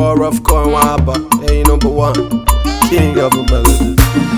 rough core, waba. Hey, number one, king of a melody.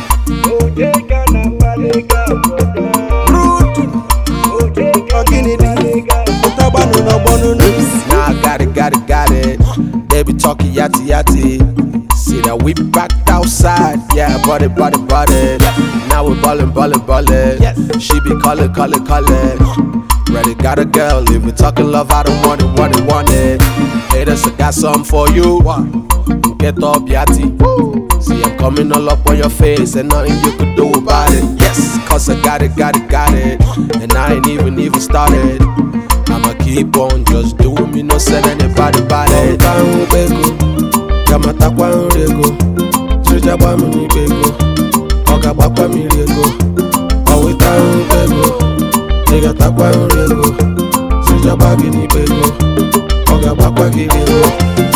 Nah, got it. They be talking yatty. See that we backed outside, yeah, body. Now we ballin'. She be callin'. Ready, got a girl. If we talking love, I don't want it. Haters, I got something for you. Get up, yati. See, I'm coming all up on your face, and nothing you could do about it. Yes, cause I got it. And I ain't even started. I'ma keep on just doing me, no send anybody about it. Kamata kwa nrego, chuja ba muni bego, oga ba kwa mi rego, awita nrego, nigga ta kwa nrego, chuja ba gini bego, oga ba kwa gigero.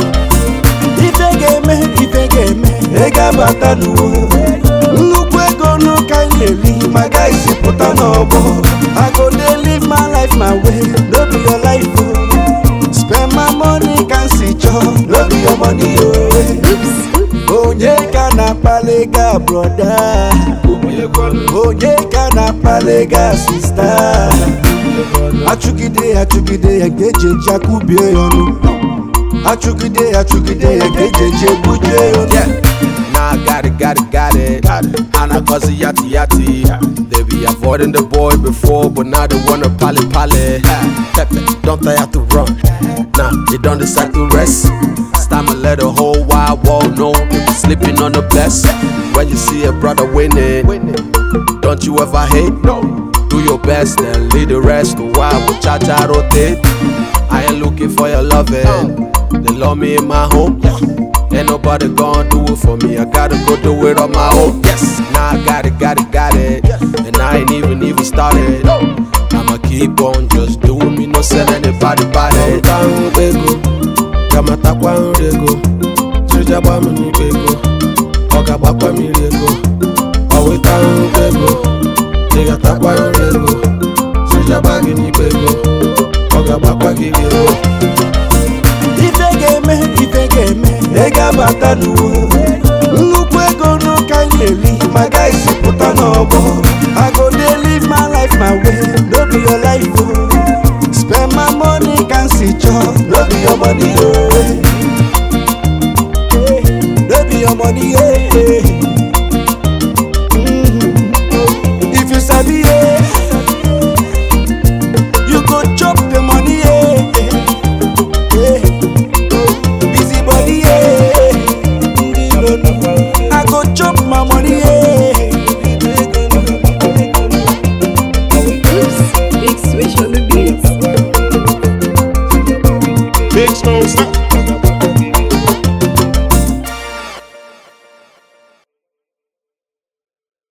Ife game, ega bata nuwo, nnukwu ego no kaineli, my guys puta n'obo. I go dey live my life my way, no be your life oh. Spend my money, can't see job, no be your money oh. Onyeka na palega brother, Onyeka na palega sister. Achugide egeje jakubie yonu. Achugide egeje buje yonu. Nah, got it. Anna cause yati. They be avoiding the boy before, but now they wanna pally. Pepe, don't try to run. Nah, they don't decide to rest. It's time to let the whole wide world know they be sleeping on the bless. When you see a brother winning, don't you ever hate? No. Do your best and lead the rest. Why would cha-cha rotate? I ain't looking for your loving. They love me in my home. Ain't nobody gonna do it for me. I gotta go do it on my own. Yes, now I got it. And I ain't even started. I'ma keep on just doing me, no send anybody about it. Kamata kwa nrego, chuja ba muni bego, oga ba kwa mi rego, awita nrego, nigga ta kwa nrego, chuja ba gini bego, oga ba kwa gigero. Ife game, ega bata nuwo, nnukwu ego no kaineli, my guys puta n'obo.